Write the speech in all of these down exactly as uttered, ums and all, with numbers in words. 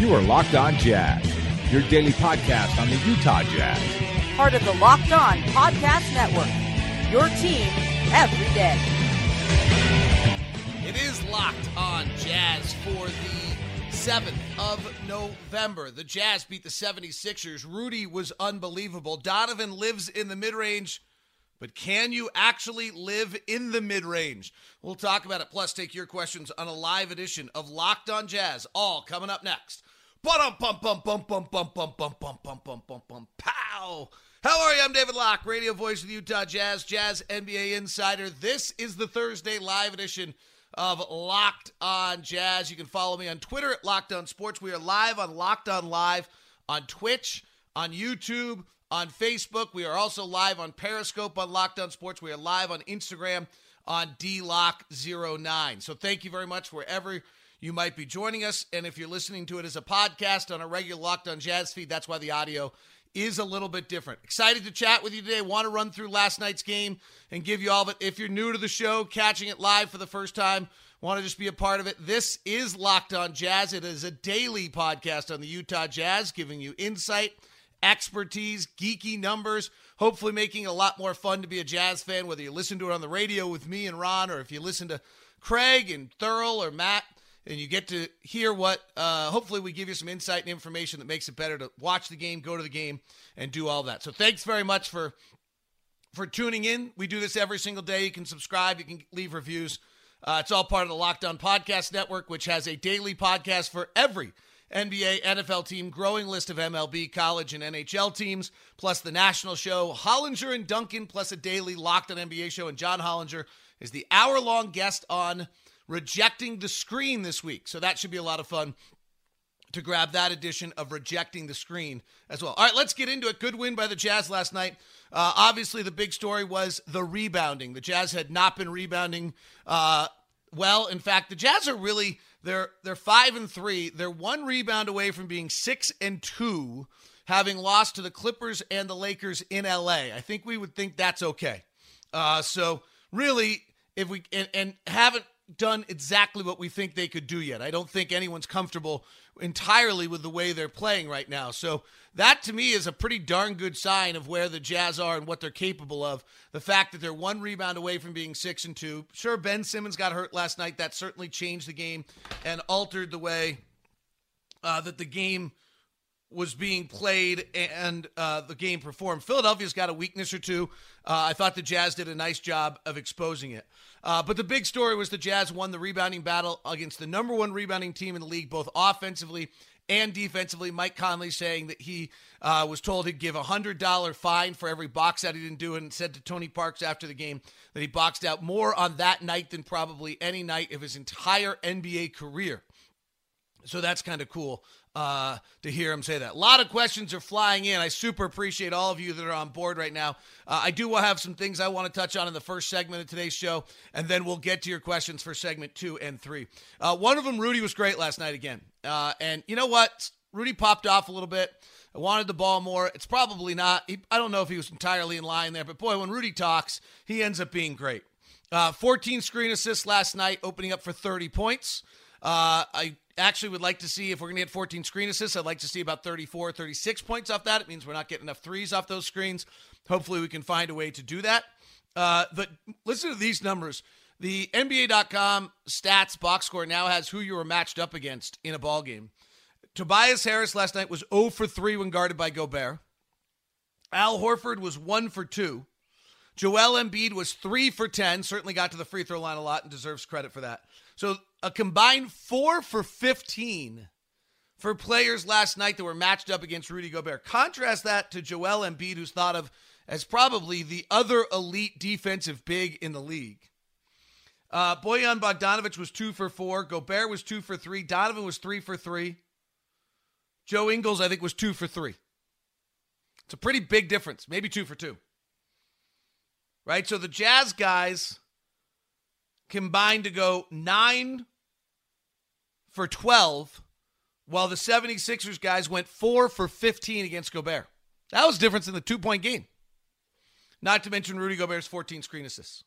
You are Locked On Jazz, your daily podcast on the Utah Jazz. Part of the Locked On Podcast Network, your team every day. It is Locked On Jazz for the seventh of November. The Jazz beat the seventy-sixers. Rudy was unbelievable. Donovan lives in the mid-range, but can you actually live in the mid-range? We'll talk about it, plus take your questions on a live edition of Locked On Jazz, all coming up next. Bum bum bum bum bum bum bum bum bum bum bum bum bum pow. How are you? I'm David Locke, radio voice of the Utah Jazz, Jazz N B A Insider. This is the Thursday live edition of Locked On Jazz. You can follow me on Twitter at Locked On Sports. We are live on Locked On Live on Twitch, on YouTube, on Facebook. We are also live on Periscope on Locked On Sports. We are live on Instagram on D Lock zero nine. So thank you very much wherever you might be joining us. And if you're listening to it as a podcast on a regular Locked On Jazz feed, that's why the audio is a little bit different. Excited to chat with you today. Want to run through last night's game and give you all of it. If you're new to the show, catching it live for the first time, want to just be a part of it, this is Locked On Jazz. It is a daily podcast on the Utah Jazz, giving you insight, expertise, geeky numbers, hopefully making it a lot more fun to be a Jazz fan, whether you listen to it on the radio with me and Ron, or if you listen to Craig and Thurl or Matt, and you get to hear what, uh, hopefully we give you some insight and information that makes it better to watch the game, go to the game, and do all that. So thanks very much for for tuning in. We do this every single day. You can subscribe. You can leave reviews. Uh, it's all part of the Locked On Podcast Network, which has a daily podcast for every N B A, N F L team, growing list of M L B, college, and N H L teams, plus the national show, Hollinger and Duncan, plus a daily Locked On N B A show. And John Hollinger is the hour-long guest on Rejecting the Screen this week. So that should be a lot of fun to grab that edition of Rejecting the Screen as well. All right, let's get into it. Good win by the Jazz last night. Uh, obviously, the big story was the rebounding. The Jazz had not been rebounding uh, well. In fact, the Jazz are really, they're they're five and three. They're one rebound away from being six and two, having lost to the Clippers and the Lakers in L A. I think we would think that's okay. Uh, so really, if we and, and haven't done exactly what we think they could do yet. I don't think anyone's comfortable entirely with the way they're playing right now. So that, to me, is a pretty darn good sign of where the Jazz are and what they're capable of. The fact that they're one rebound away from being six and two. Sure, Ben Simmons got hurt last night. That certainly changed the game and altered the way uh, that the game was being played and uh, the game performed. Philadelphia's got a weakness or two. Uh, I thought the Jazz did a nice job of exposing it. Uh, but the big story was the Jazz won the rebounding battle against the number one rebounding team in the league, both offensively and defensively. Mike Conley saying that he uh, was told he'd give a one hundred dollars fine for every box out he didn't do, and said to Tony Parks after the game that he boxed out more on that night than probably any night of his entire N B A career. So that's kind of cool uh, to hear him say that. A lot of questions are flying in. I super appreciate all of you that are on board right now. Uh, I do have some things I want to touch on in the first segment of today's show, and then we'll get to your questions for segment two and three. Uh, one of them, Rudy, was great last night again. Uh, and you know what? Rudy popped off a little bit. I wanted the ball more. It's probably not. He, I don't know if he was entirely in line there, but boy, when Rudy talks, he ends up being great. Uh, fourteen screen assists last night, opening up for thirty points. Uh, I actually would like to see, if we're going to get fourteen screen assists, I'd like to see about thirty-four, thirty-six points off that. It means we're not getting enough threes off those screens. Hopefully we can find a way to do that. Uh, but listen to these numbers. The N B A dot com stats box score now has who you were matched up against in a ball game. Tobias Harris last night was zero for three when guarded by Gobert. Al Horford was one for two. Joel Embiid was three for ten, certainly got to the free throw line a lot and deserves credit for that. So a combined four for fifteen for players last night that were matched up against Rudy Gobert. Contrast that to Joel Embiid, who's thought of as probably the other elite defensive big in the league. Uh, Bojan Bogdanovic was two for four. Gobert was two for three. Donovan was three for three. Joe Ingles, I think, was two for three. It's a pretty big difference, maybe two for two. Right? So the Jazz guys combined to go nine for twelve, while the seventy-sixers guys went four for fifteen against Gobert. That was difference in the two-point game. Not to mention Rudy Gobert's fourteen screen assists.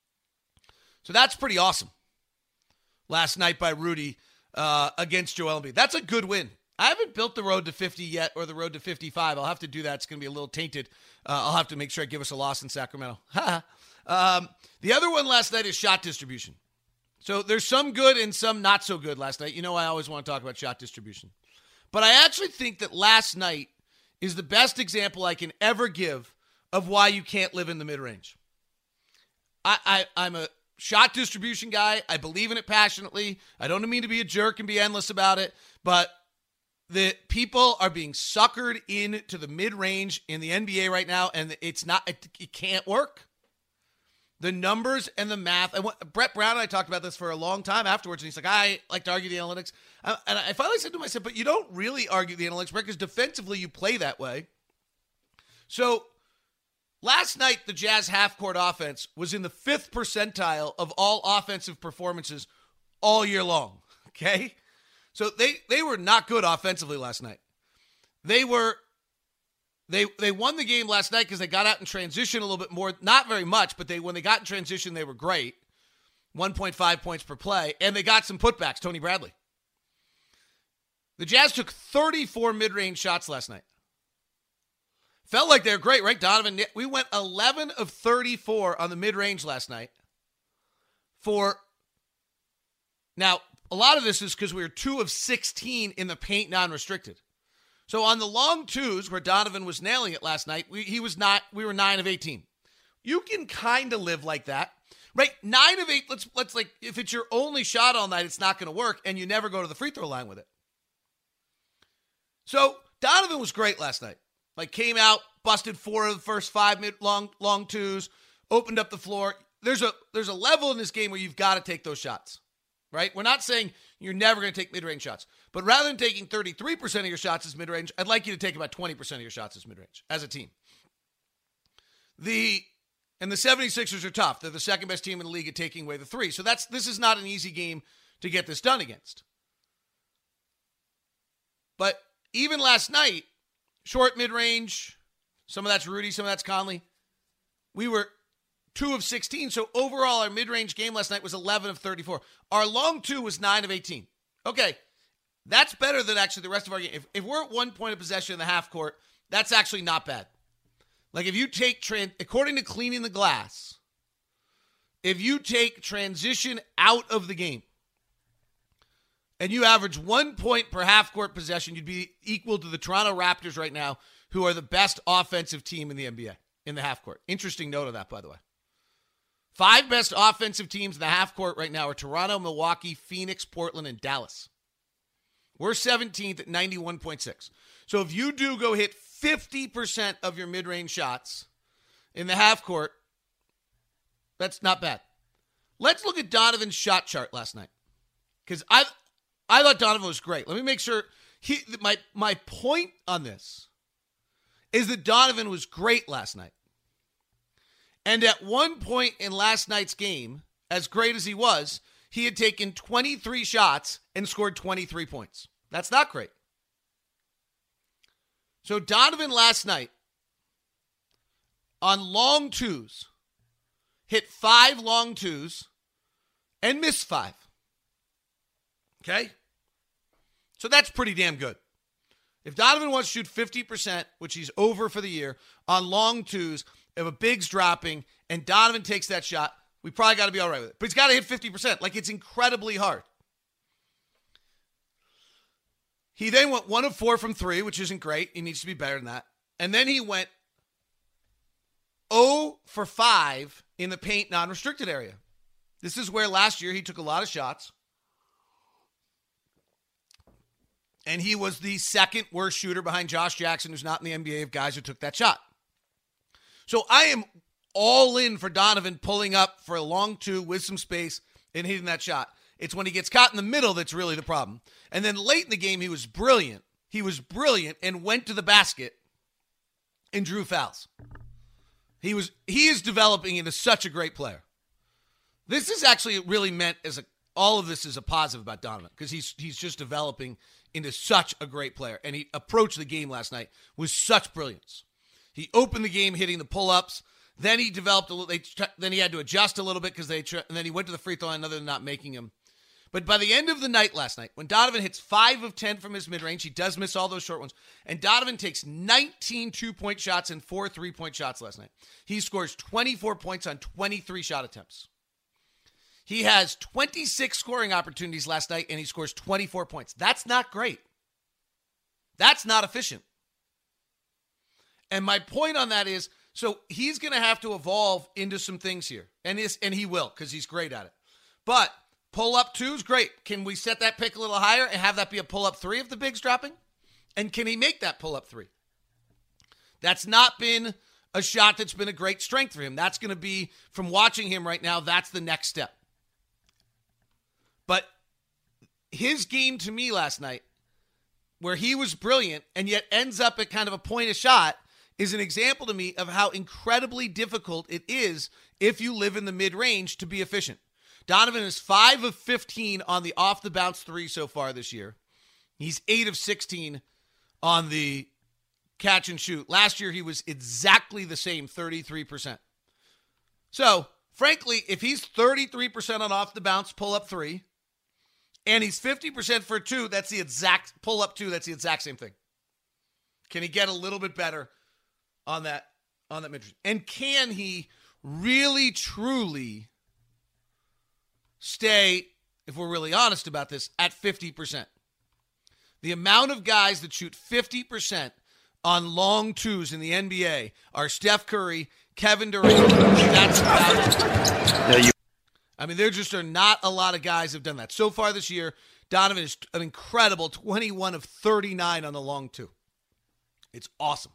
So that's pretty awesome. Last night by Rudy uh, against Joel Embiid. That's a good win. I haven't built the road to fifty yet or the road to fifty-five. I'll have to do that. It's going to be a little tainted. Uh, I'll have to make sure I give us a loss in Sacramento. um, the other one last night is shot distribution. So there's some good and some not so good last night. You know I always want to talk about shot distribution. But I actually think that last night is the best example I can ever give of why you can't live in the mid-range. I, I, I'm a shot distribution guy. I believe in it passionately. I don't mean to be a jerk and be endless about it, but the people are being suckered into the mid-range in the N B A right now, and it's not, it, it can't work. The numbers and the math. I went, Brett Brown and I talked about this for a long time afterwards, and he's like, I like to argue the analytics. I, and I finally said to him, I said, but you don't really argue the analytics, Brett, because defensively you play that way. So last night, the Jazz half-court offense was in the fifth percentile of all offensive performances all year long, okay? So they, they were not good offensively last night. They were they they won the game last night because they got out in transition a little bit more, not very much, but they when they got in transition, they were great. one point five points per play, and they got some putbacks, Tony Bradley. The Jazz took thirty-four mid-range shots last night. Felt like they were great, right, Donovan? We went eleven of thirty-four on the mid-range last night. For now, a lot of this is because we were two of sixteen in the paint non-restricted. So on the long twos, where Donovan was nailing it last night, we, he was not. We were nine of eighteen. You can kind of live like that, right? Nine of eight. Let's let's like if it's your only shot all night, it's not going to work, and you never go to the free throw line with it. So Donovan was great last night. Like came out, busted four of the first five mid long long twos, opened up the floor. There's a there's a level in this game where you've got to take those shots, right? We're not saying you're never going to take mid-range shots. But rather than taking thirty-three percent of your shots as mid-range, I'd like you to take about twenty percent of your shots as mid-range as a team. The and the seventy-sixers are tough. They're the second best team in the league at taking away the three. So that's this is not an easy game to get this done against. But even last night, short mid-range, some of that's Rudy, some of that's Conley. We were two of sixteen. So overall, our mid-range game last night was eleven of thirty-four. Our long two was nine of eighteen. Okay. That's better than actually the rest of our game. If, if we're at one point of possession in the half court, that's actually not bad. Like if you take, tran- according to Cleaning the Glass, if you take transition out of the game and you average one point per half court possession, you'd be equal to the Toronto Raptors right now, who are the best offensive team in the N B A in the half court. Interesting note of that, by the way. Five best offensive teams in the half court right now are Toronto, Milwaukee, Phoenix, Portland, and Dallas. We're seventeenth at ninety-one point six. So if you do go hit fifty percent of your mid-range shots in the half court, that's not bad. Let's look at Donovan's shot chart last night. Because I I thought Donovan was great. Let me make sure. He, my, my point on this is that Donovan was great last night. And at one point in last night's game, as great as he was, he had taken twenty-three shots and scored twenty-three points. That's not great. So Donovan last night on long twos hit five long twos and missed five. Okay? So that's pretty damn good. If Donovan wants to shoot fifty percent, which he's over for the year, on long twos, if a big's dropping and Donovan takes that shot, we probably got to be all right with it. But he's got to hit fifty percent. Like, it's incredibly hard. He then went one of four from three, which isn't great. He needs to be better than that. And then he went zero for five in the paint non-restricted area. This is where last year he took a lot of shots. And he was the second worst shooter behind Josh Jackson, who's not in the N B A, of guys who took that shot. So I am all in for Donovan pulling up for a long two with some space and hitting that shot. It's when he gets caught in the middle that's really the problem. And then late in the game, he was brilliant. He was brilliant and went to the basket and drew fouls. He was he is developing into such a great player. This is actually really meant as a all of this is a positive about Donovan because he's he's just developing into such a great player. And he approached the game last night with such brilliance. He opened the game hitting the pull-ups. Then he developed a little. They, then he had to adjust a little bit because they. And then he went to the free throw line, other than not making him. But by the end of the night last night, when Donovan hits five of ten from his mid-range, he does miss all those short ones, and Donovan takes nineteen two-point shots and four three-point shots last night. He scores twenty-four points on twenty-three shot attempts. He has twenty-six scoring opportunities last night, and he scores twenty-four points. That's not great. That's not efficient. And my point on that is, so he's going to have to evolve into some things here, and, his, and he will because he's great at it. But pull-up two is great. Can we set that pick a little higher and have that be a pull-up three if the big's dropping? And can he make that pull-up three? That's not been a shot that's been a great strength for him. That's going to be, from watching him right now, that's the next step. But his game to me last night, where he was brilliant and yet ends up at kind of a point a shot, is an example to me of how incredibly difficult it is if you live in the mid-range to be efficient. Donovan is five of fifteen on the off-the-bounce three so far this year. He's eight of sixteen on the catch and shoot. Last year, he was exactly the same, thirty-three percent. So, frankly, if he's thirty-three percent on off-the-bounce pull-up three, and he's fifty percent for two, that's the exact pull-up two, that's the exact same thing. Can he get a little bit better on that, on that mid-range? And can he really, truly stay, if we're really honest about this, at fifty percent. The amount of guys that shoot fifty percent on long twos in the N B A are Steph Curry, Kevin Durant. That's about No, you- I mean, there just are not a lot of guys who have done that. So far this year, Donovan is an incredible twenty-one of thirty-nine on the long two. It's awesome.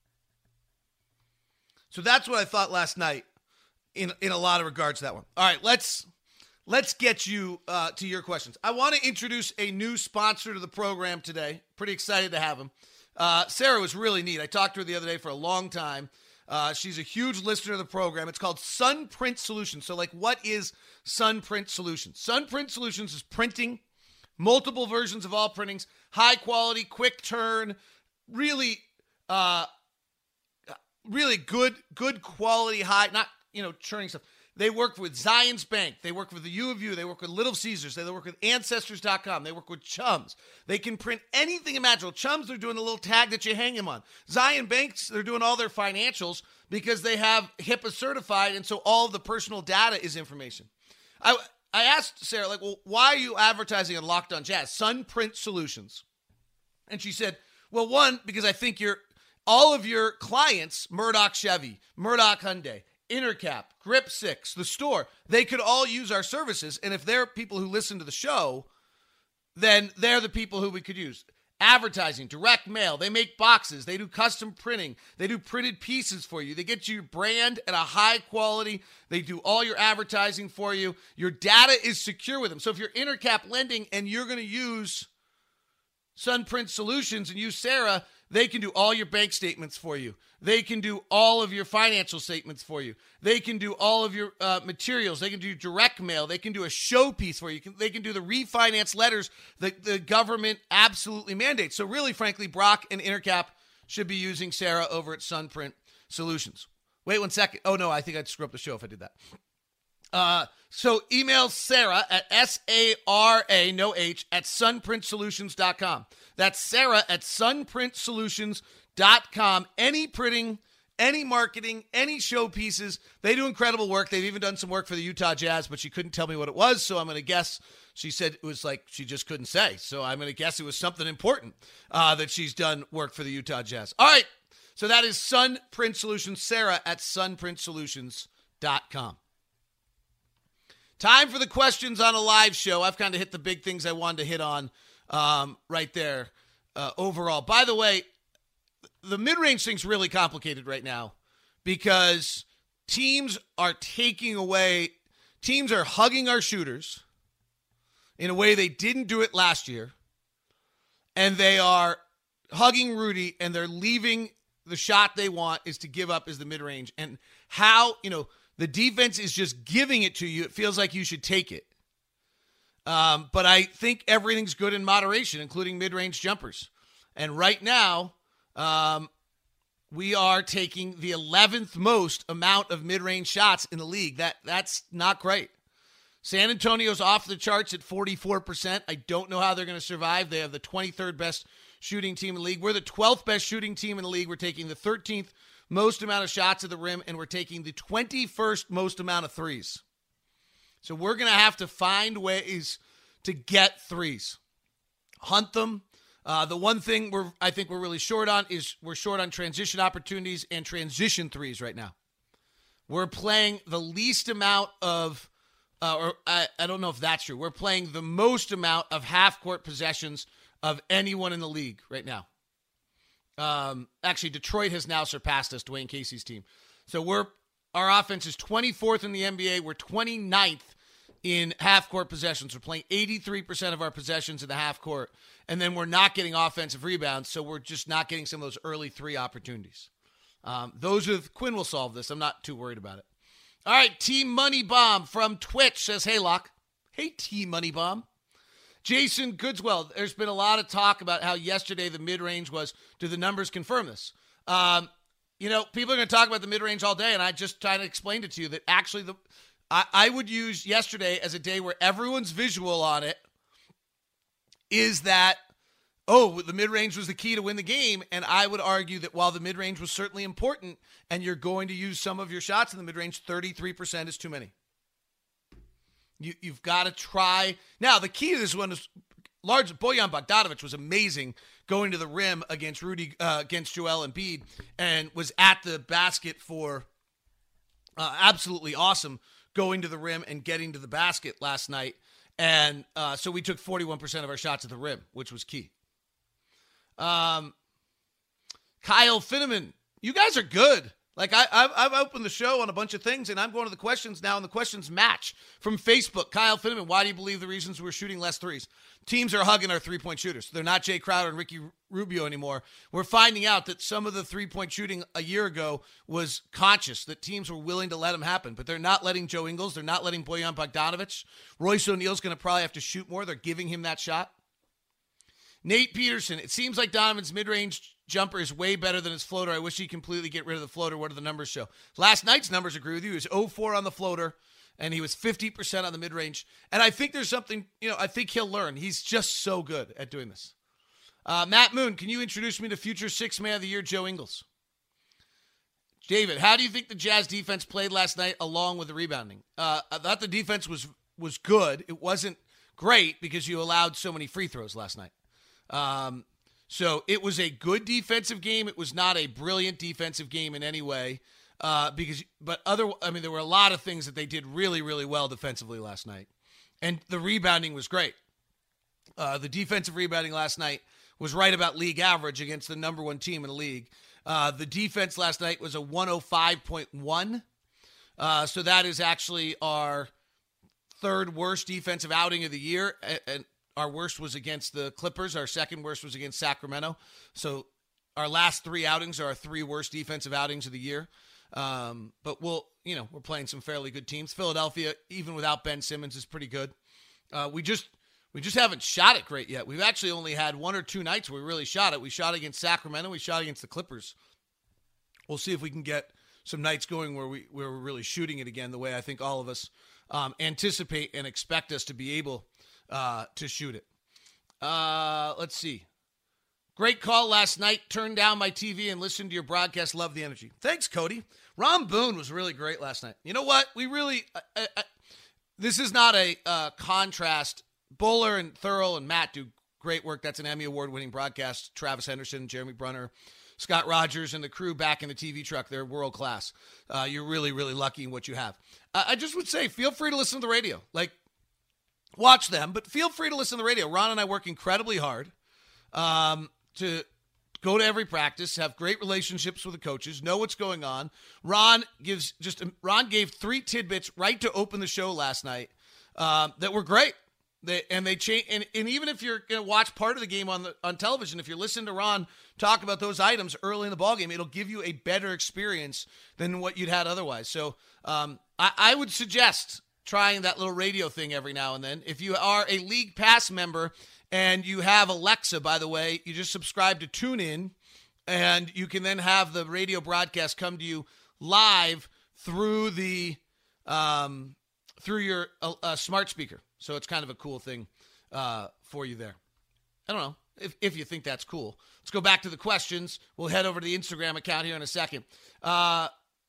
So that's what I thought last night in, in a lot of regards to that one. All right, let's... Let's get you uh, to your questions. I want to introduce a new sponsor to the program today. Pretty excited to have him. Uh, Sarah was really neat. I talked to her the other day for a long time. Uh, she's a huge listener of the program. It's called Sunprint Solutions. So, like, what is Sunprint Solutions? Sunprint Solutions is printing, multiple versions of all printings, high quality, quick turn, really, uh, really good, good quality, high, not, you know, churning stuff. They work with Zions Bank. They work with the U of U. They work with Little Caesars. They work with Ancestors dot com. They work with Chums. They can print anything imaginable. Chums, they're doing the little tag that you hang them on. Zion Banks, they're doing all their financials because they have HIPAA certified, and so all of the personal data is information. I I asked Sarah, like, well, why are you advertising on Locked On Jazz? Sunprint Solutions. And she said, well, one, because I think you're, all of your clients, Murdoch Chevy, Murdoch Hyundai, Intercap, Grip Six, the store, they could all use our services. And if they're people who listen to the show, then they're the people who we could use. Advertising, direct mail, they make boxes, they do custom printing, they do printed pieces for you. They get you your brand at a high quality. They do all your advertising for you. Your data is secure with them. So if you're Intercap lending and you're going to use Sunprint Solutions and use Sarah, they can do all your bank statements for you. They can do all of your financial statements for you. They can do all of your uh, materials. They can do direct mail. They can do a showpiece for you. Can, they can do the refinance letters that the government absolutely mandates. So really, frankly, Brock and Intercap should be using Sarah over at Sunprint Solutions. Wait one second. Oh, no, I think I'd screw up the show if I did that. Uh, so email Sarah at S A R A, no H, at sunprint solutions dot com. That's Sarah at sunprint solutions dot com. Any printing, any marketing, any showpieces. They do incredible work. They've even done some work for the Utah Jazz, but she couldn't tell me what it was, so I'm going to guess. She said it was like she just couldn't say. So I'm going to guess it was something important uh, that she's done work for the Utah Jazz. All right, so that is Sunprint Solutions, Sarah at sunprint solutions dot com. Time for the questions on a live show. I've kind of hit the big things I wanted to hit on um, right there uh, overall. By the way, the mid-range thing's really complicated right now because teams are taking away, teams are hugging our shooters in a way they didn't do it last year, and they are hugging Rudy, and they're leaving the shot they want is to give up is the mid-range. And how, you know, the defense is just giving it to you. It feels like you should take it. Um, but I think everything's good in moderation, including mid-range jumpers. And right now, um, we are taking the eleventh most amount of mid-range shots in the league. That That's not great. San Antonio's off the charts at forty-four percent. I don't know how they're going to survive. They have the twenty-third best shooting team in the league. We're the twelfth best shooting team in the league. We're taking the thirteenth most amount of shots at the rim, and we're taking the twenty-first most amount of threes. So we're going to have to find ways to get threes. Hunt them. Uh, the one thing we're I think we're really short on is we're short on transition opportunities and transition threes right now. We're playing the least amount of Uh, or I, I don't know if that's true. We're playing the most amount of half-court possessions of anyone in the league right now. Um, actually, Detroit has now surpassed us, Dwayne Casey's team. So we're our offense is twenty-fourth in the N B A. We're twenty-ninth in half-court possessions. We're playing eighty-three percent of our possessions in the half-court, and then we're not getting offensive rebounds, so we're just not getting some of those early three opportunities. Um, those are Quinn will solve this. I'm not too worried about it. All right, Team Money Bomb from Twitch says, hey, Locke. Hey, Team Money Bomb. Jason Goodswell, there's been a lot of talk about how yesterday the mid-range was. Do the numbers confirm this? Um, you know, people are going to talk about the mid-range all day, and I just tried to explain it to you that actually the I, I would use yesterday as a day where everyone's visual on it is that, oh, the mid-range was the key to win the game, and I would argue that while the mid-range was certainly important and you're going to use some of your shots in the mid-range, thirty-three percent is too many. You, you've got to try. Now, the key to this one is large. Bojan Bogdanovic was amazing going to the rim against Rudy, uh, against Joel Embiid, and was at the basket for uh, absolutely awesome going to the rim and getting to the basket last night. And uh, so we took forty-one percent of our shots at the rim, which was key. Um, Kyle Finneman, you guys are good. Like I, I've, I've opened the show on a bunch of things, and I'm going to the questions now, and the questions match from Facebook. Kyle Finneman, why do you believe the reasons we're shooting less threes? Teams are hugging our three-point shooters. They're not Jay Crowder and Ricky Rubio anymore. We're finding out that some of the three-point shooting a year ago was conscious, that teams were willing to let them happen, but they're not letting Joe Ingles. They're not letting Bojan Bogdanovic. Royce O'Neal's going to probably have to shoot more. They're giving him that shot. Nate Peterson, it seems like Donovan's mid-range jumper is way better than his floater. I wish he'd completely get rid of the floater. What do the numbers show? Last night's numbers agree with you. He was oh four on the floater, and he was fifty percent on the mid-range. And I think there's something, you know, I think he'll learn. He's just so good at doing this. Uh, Matt Moon, can you introduce me to future sixth man of the year, Joe Ingles? David, how do you think the Jazz defense played last night along with the rebounding? Uh, I thought the defense was was good. It wasn't great because you allowed so many free throws last night. Um, so it was a good defensive game. It was not a brilliant defensive game in any way. Uh, because, but other, I mean, there were a lot of things that they did really, really well defensively last night. And the rebounding was great. Uh, the defensive rebounding last night was right about league average against the number one team in the league. Uh, the defense last night was a one oh five point one. Uh, so that is actually our third worst defensive outing of the year. And, and our worst was against the Clippers. Our second worst was against Sacramento. So our last three outings are our three worst defensive outings of the year. Um, but we'll, you know, we're playing some fairly good teams. Philadelphia, even without Ben Simmons, is pretty good. Uh, we just, we just haven't shot it great yet. We've actually only had one or two nights where we really shot it. We shot against Sacramento. We shot against the Clippers. We'll see if we can get some nights going where we, where we're really shooting it again, the way I think all of us um, anticipate and expect us to be able Uh, to shoot it. Uh, let's see. Great call last night. Turned down my T V and listened to your broadcast. Love the energy. Thanks, Cody. Ron Boone was really great last night. You know what? We really, I, I, this is not a uh, contrast. Bowler and Thurl and Matt do great work. That's an Emmy Award-winning broadcast. Travis Henderson, Jeremy Brunner, Scott Rogers, and the crew back in the T V truck. They're world-class. Uh, you're really, really lucky in what you have. Uh, I just would say, feel free to listen to the radio. Like, watch them, but feel free to listen to the radio. Ron and I work incredibly hard um, to go to every practice, have great relationships with the coaches, know what's going on. Ron gives just Ron gave three tidbits right to open the show last night um, that were great. They, and they change. And, and even if you're going to watch part of the game on the on television, if you're listening to Ron talk about those items early in the ballgame, it'll give you a better experience than what you'd had otherwise. So um, I, I would suggest trying that little radio thing every now and then. If you are a League Pass member and you have Alexa, by the way, you just subscribe to TuneIn, and you can then have the radio broadcast come to you live through the um, through your uh, uh, smart speaker. So it's kind of a cool thing uh, for you there. I don't know if, if you think that's cool. Let's go back to the questions. We'll head over to the Instagram account here in a second. Uh,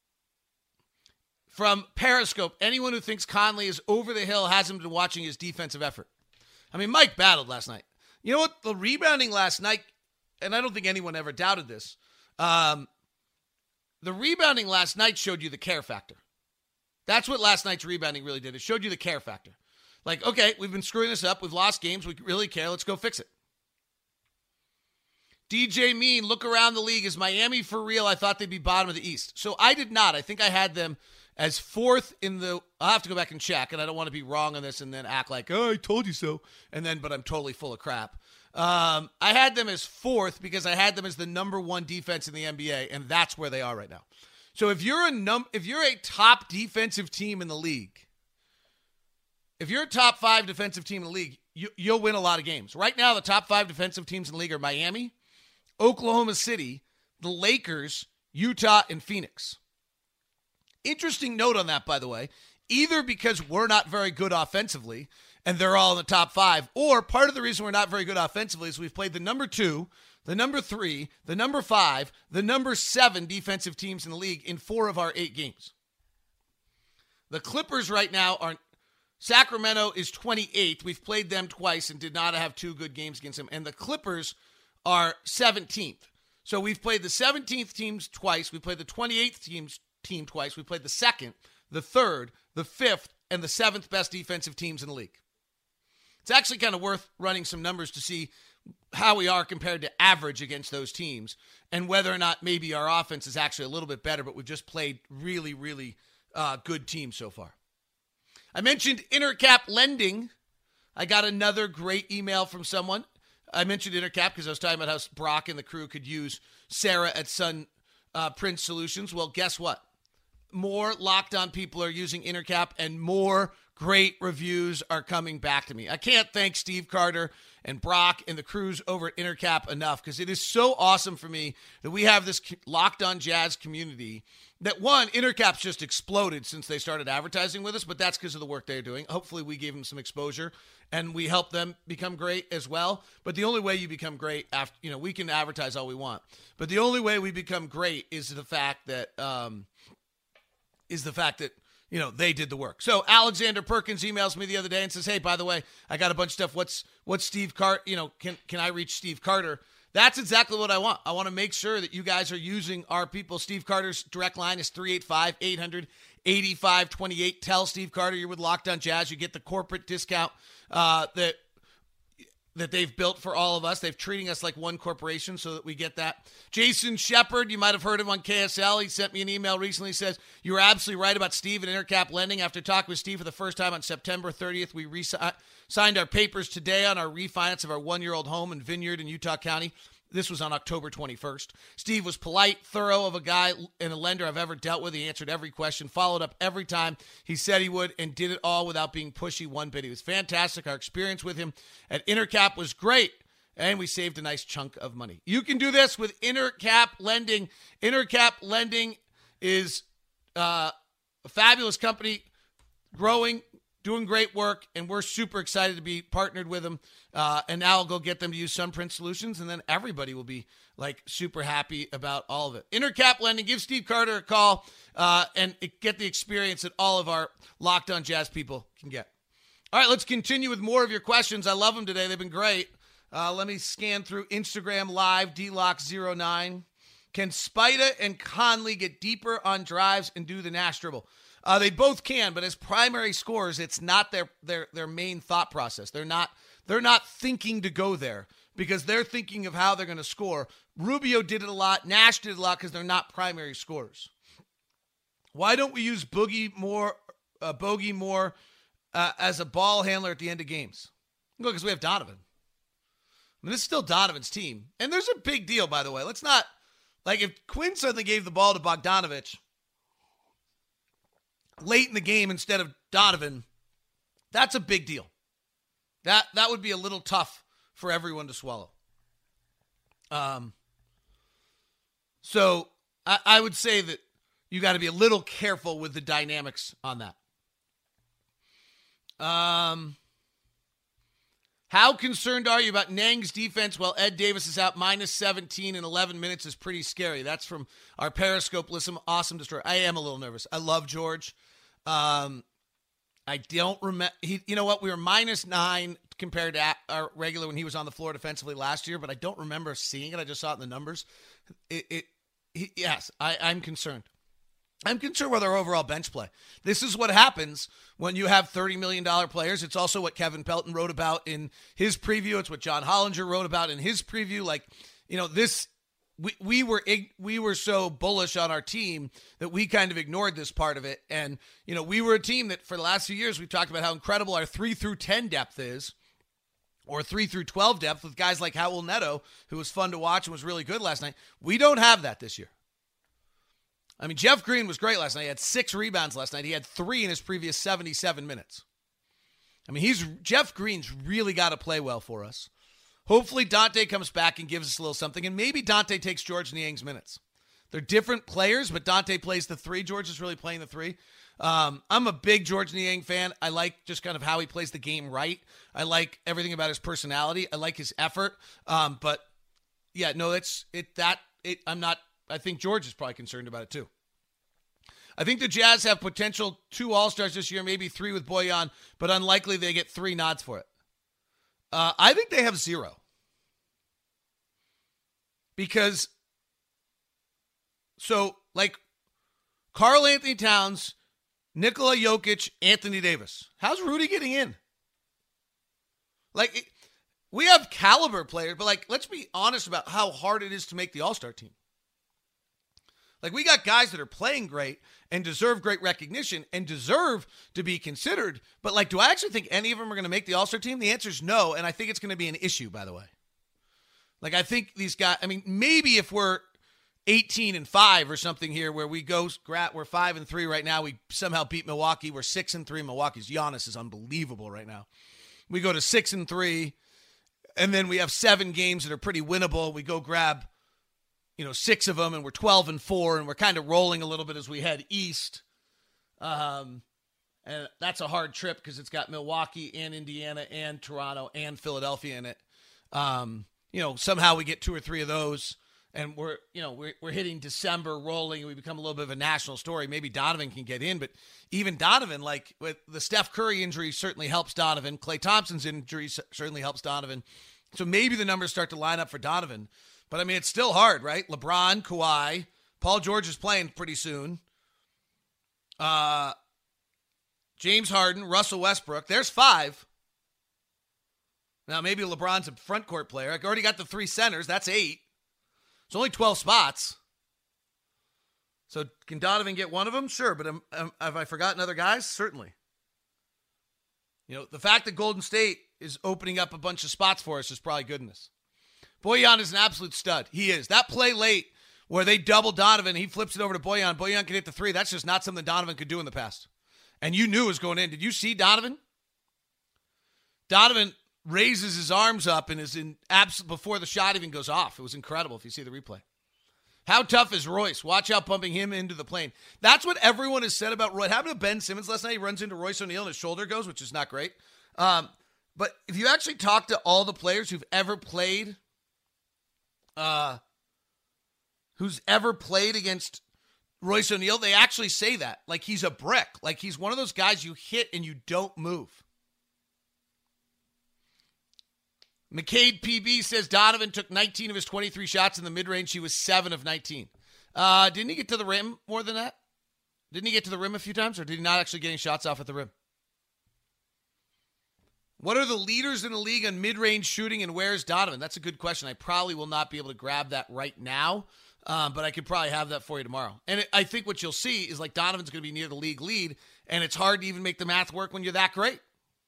from Periscope, anyone who thinks Conley is over the hill hasn't been watching his defensive effort. I mean, Mike battled last night. You know what? The rebounding last night, and I don't think anyone ever doubted this, um, the rebounding last night showed you the care factor. That's what last night's rebounding really did. It showed you the care factor. Like, okay, we've been screwing this up. We've lost games. We really care. Let's go fix it. D J Mean, look around the league. Is Miami for real? I thought they'd be bottom of the East. So I did not. I think I had them as fourth in the, I'll have to go back and check, and I don't want to be wrong on this and then act like, oh, I told you so, and then, but I'm totally full of crap. Um, I had them as fourth because I had them as the number one defense in the N B A, and that's where they are right now. So if you're a num, if you're a top defensive team in the league, if you're a top five defensive team in the league, you, you'll win a lot of games. Right now, the top five defensive teams in the league are Miami, Oklahoma City, the Lakers, Utah, and Phoenix. Interesting note on that, by the way, either because we're not very good offensively and they're all in the top five, or part of the reason we're not very good offensively is we've played the number two, the number three, the number five, the number seven defensive teams in the league in four of our eight games. The Clippers right now are, Sacramento is twenty-eighth. We've played them twice and did not have two good games against them. And the Clippers are seventeenth. So we've played the seventeenth teams twice. We played the twenty-eighth teams team twice. We played the second, the third, the fifth, and the seventh best defensive teams in the league. It's actually kind of worth running some numbers to see how we are compared to average against those teams and whether or not maybe our offense is actually a little bit better, but we've just played really, really uh, good teams so far. I mentioned Intercap Lending. I got another great email from someone. I mentioned Intercap because I was talking about how Brock and the crew could use Sarah at Sun uh, Print Solutions. Well, guess what? More Locked On people are using Intercap, and more great reviews are coming back to me. I can't thank Steve Carter and Brock and the crews over at Intercap enough because it is so awesome for me that we have this Locked On Jazz community that, one, Intercap's just exploded since they started advertising with us, but that's because of the work they're doing. Hopefully we gave them some exposure and we help them become great as well. But the only way you become great after, you know, we can advertise all we want, but the only way we become great is the fact that, um, is the fact that, you know, they did the work. So Alexander Perkins emails me the other day and says, hey, by the way, I got a bunch of stuff. What's, what's Steve Carter? You know, can, can I reach Steve Carter? That's exactly what I want. I want to make sure that you guys are using our people. Steve Carter's direct line is three eight five, eight hundred, eighty-five twenty-eight. Tell Steve Carter you're with Locked On Jazz. You get the corporate discount uh, that that they've built for all of us. They've treating us like one corporation so that we get that. Jason Shepard, you might have heard him on K S L. He sent me an email recently. He says, you were absolutely right about Steve and Intercap Lending. After talking with Steve for the first time on September thirtieth, we re- signed our papers today on our refinance of our one-year-old home in Vineyard in Utah County. This was on October twenty-first. Steve was polite, thorough of a guy and a lender I've ever dealt with. He answered every question, followed up every time he said he would, and did it all without being pushy one bit. He was fantastic. Our experience with him at Intercap was great, and we saved a nice chunk of money. You can do this with Intercap Lending. Intercap Lending is uh, a fabulous company, growing, doing great work, and we're super excited to be partnered with them. Uh, and now I'll go get them to use Sunprint Solutions, and then everybody will be, like, super happy about all of it. Intercap Lending, give Steve Carter a call uh, and get the experience that all of our Locked On Jazz people can get. All right, let's continue with more of your questions. I love them today. They've been great. Uh, let me scan through Instagram Live, D Lock zero nine. Can Spida and Conley get deeper on drives and do the Nash dribble? Uh, they both can, but as primary scorers, it's not their their their main thought process. They're not they're not thinking to go there because they're thinking of how they're going to score. Rubio did it a lot. Nash did it a lot because they're not primary scorers. Why don't we use Boogie more, uh, Bogey more uh, as a ball handler at the end of games? Well, because we have Donovan. I mean, this is still Donovan's team, and there's a big deal, by the way. Let's not like if Quinn suddenly gave the ball to Bogdanovich late in the game instead of Donovan, that's a big deal. That that would be a little tough for everyone to swallow. Um. So I, I would say that you got to be a little careful with the dynamics on that. Um, how concerned are you about Nang's defense while Ed Davis is out? Minus seventeen in eleven minutes is pretty scary. That's from our Periscope. Listen, awesome destroyer. I am a little nervous. I love George. Um, I don't remember. He, you know what? We were minus nine compared to our regular when he was on the floor defensively last year, but I don't remember seeing it. I just saw it in the numbers. It, it he, yes, I, I'm concerned. I'm concerned with our overall bench play. This is what happens when you have thirty million dollars players. It's also what Kevin Pelton wrote about in his preview. It's what John Hollinger wrote about in his preview. Like, you know, this, we, we were, we were so bullish on our team that we kind of ignored this part of it. And, you know, we were a team that for the last few years, we've talked about how incredible our three through ten depth is, or three through twelve depth with guys like Howell Neto, who was fun to watch and was really good last night. We don't have that this year. I mean, Jeff Green was great last night. He had six rebounds last night. He had three in his previous seventy-seven minutes. I mean, he's Jeff Green's really got to play well for us. Hopefully Dante comes back and gives us a little something, and maybe Dante takes George Niang's minutes. They're different players, but Dante plays the three. George is really playing the three. Um, I'm a big George Niang fan. I like just kind of how he plays the game right. I like everything about his personality. I like his effort. Um, but, yeah, no, it's it that it. I'm not. I think George is probably concerned about it too. I think the Jazz have potential two All-Stars this year, maybe three with Bojan, but unlikely they get three nods for it. Uh, I think they have zero. Because, so, like, Karl Anthony Towns, Nikola Jokic, Anthony Davis. How's Rudy getting in? Like, it, we have caliber players, but, like, let's be honest about how hard it is to make the All-Star team. Like, we got guys that are playing great and deserve great recognition and deserve to be considered. But, like, do I actually think any of them are going to make the All-Star team? The answer is no, and I think it's going to be an issue, by the way. Like, I think these guys, I mean, maybe if we're eighteen and five or something here where we go, we're five and three right now, we somehow beat Milwaukee. We're six and three. Milwaukee's Giannis is unbelievable right now. We go to six and three, and then we have seven games that are pretty winnable. We go grab, you know, six of them, and we're twelve and four, and we're kind of rolling a little bit as we head east. Um, and that's a hard trip because it's got Milwaukee and Indiana and Toronto and Philadelphia in it. Um, you know, somehow we get two or three of those, and we're, you know, we're, we're hitting December rolling, and we become a little bit of a national story. Maybe Donovan can get in, but even Donovan, like with the Steph Curry injury certainly helps Donovan. Klay Thompson's injury certainly helps Donovan. So maybe the numbers start to line up for Donovan. But, I mean, it's still hard, right? LeBron, Kawhi, Paul George is playing pretty soon. Uh, James Harden, Russell Westbrook. There's five. Now, maybe LeBron's a front court player. I already got the three centers. That's eight. It's only twelve spots. So can Donovan get one of them? Sure, but am, am, have I forgotten other guys? Certainly. You know, the fact that Golden State is opening up a bunch of spots for us is probably goodness. Bojan is an absolute stud. He is. That play late where they double Donovan, he flips it over to Bojan. Bojan can hit the three. That's just not something Donovan could do in the past. And you knew it was going in. Did you see Donovan? Donovan raises his arms up and is in abs- before the shot even goes off. It was incredible if you see the replay. How tough is Royce? Watch out pumping him into the plane. That's what everyone has said about Royce. It happened to Ben Simmons last night. He runs into Royce O'Neal and his shoulder goes, which is not great. Um, but if you actually talk to all the players who've ever played Uh, who's ever played against Royce O'Neal, they actually say that. Like, he's a brick. Like, he's one of those guys you hit and you don't move. McCade P B says Donovan took nineteen of his twenty-three shots in the mid-range. He was seven of nineteen. Uh, didn't he get to the rim more than that? Didn't he get to the rim a few times, or did he not actually get any shots off at the rim? What are the leaders in the league on mid-range shooting, and where's Donovan? That's a good question. I probably will not be able to grab that right now, um, but I could probably have that for you tomorrow. And it, I think what you'll see is, like, Donovan's going to be near the league lead, and it's hard to even make the math work when you're that great.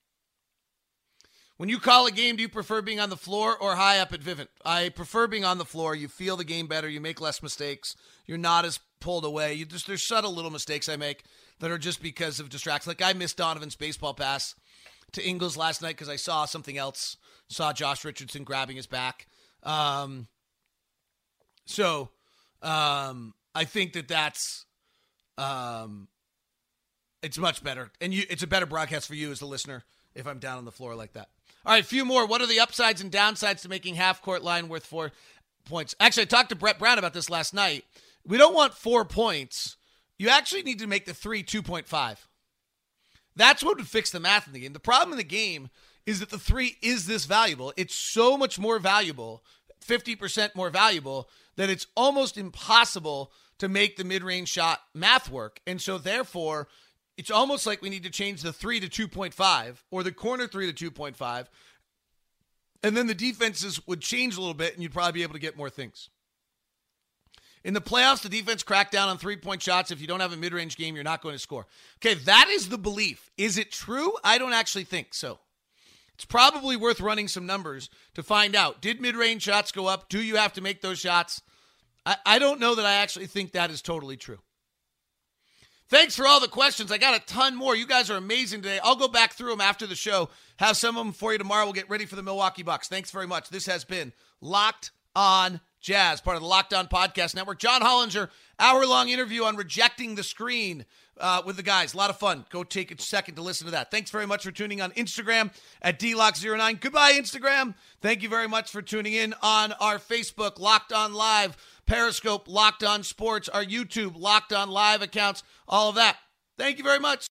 When you call a game, do you prefer being on the floor or high up at Vivint? I prefer being on the floor. You feel the game better. You make less mistakes. You're not as pulled away. You just There's subtle little mistakes I make that are just because of distractions. Like, I missed Donovan's baseball pass to Ingles last night because I saw something else. Saw Josh Richardson grabbing his back. Um, so um, I think that that's um, It's much better. And you, it's a better broadcast for you as the listener if I'm down on the floor like that. All right, a few more. What are the upsides and downsides to making half-court line worth four points? Actually, I talked to Brett Brown about this last night. We don't want four points. You actually need to make the three two point five. That's what would fix the math in the game. The problem in the game is that the three is this valuable. It's so much more valuable, fifty percent more valuable, that it's almost impossible to make the mid-range shot math work. And so, therefore, it's almost like we need to change the three to two point five or the corner three to two point five. And then the defenses would change a little bit and you'd probably be able to get more things. In the playoffs, the defense cracked down on three-point shots. If you don't have a mid-range game, you're not going to score. Okay, that is the belief. Is it true? I don't actually think so. It's probably worth running some numbers to find out. Did mid-range shots go up? Do you have to make those shots? I, I don't know that I actually think that is totally true. Thanks for all the questions. I got a ton more. You guys are amazing today. I'll go back through them after the show. Have some of them for you tomorrow. We'll get ready for the Milwaukee Bucks. Thanks very much. This has been Locked On Jazz, part of the Locked On Podcast Network. John Hollinger, hour-long interview on rejecting the screen uh, with the guys. A lot of fun. Go take a second to listen to that. Thanks very much for tuning on Instagram at D lock zero nine. Goodbye, Instagram. Thank you very much for tuning in on our Facebook, Locked On Live, Periscope, Locked On Sports, our YouTube, Locked On Live accounts, all of that. Thank you very much.